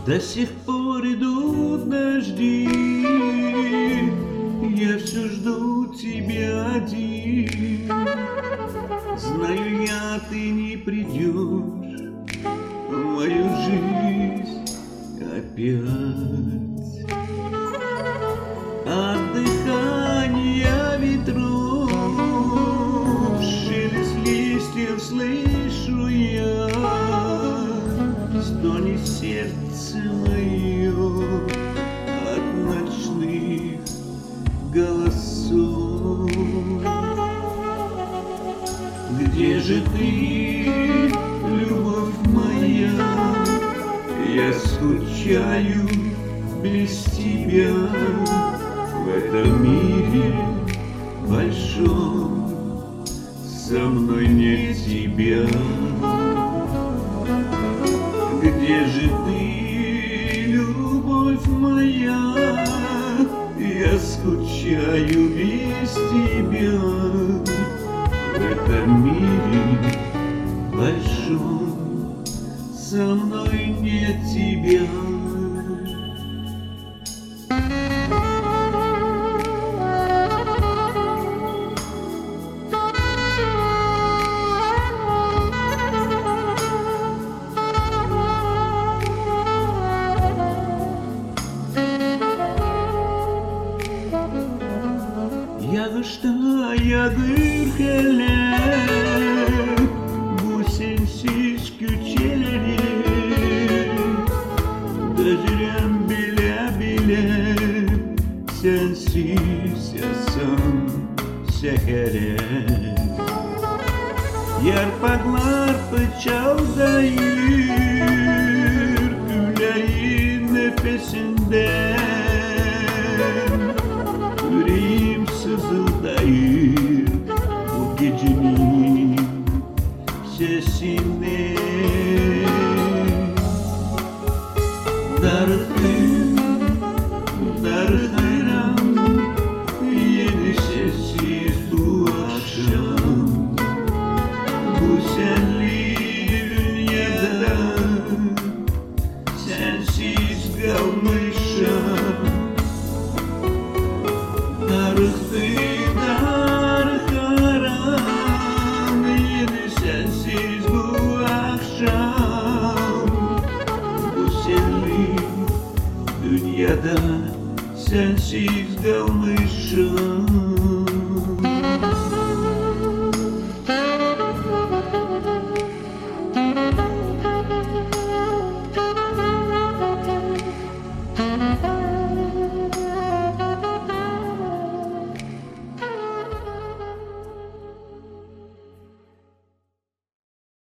До сих пор идут дожди, я все жду тебя один. Знаю я, ты не придешь в мою жизнь опять. От дыхания ветров шелест листьев слышу я, стонет сердце мое от ночных голосов. Где же ты, любовь моя? Я скучаю без тебя в этом мире большом. Со мной нет тебя. Где же ты, любовь моя? Я скучаю без тебя в этом мире большом. Со мной нет тебя. Yağır hele bu sensiz küçeleri, dözürüm bile bile sensiz yasam sehere. Yarpaklar fıçaldayır güleğin nefesinden, yüreğim sızıldayır bu gecenin sesinde. Dargın, dargınım yeni sessiz bu akşam. Bu senli dünyada sensiz kalmışam. Dargın, dargınım yeni sensiz bu akşam. Bu senli dünyada sensiz kalmışam.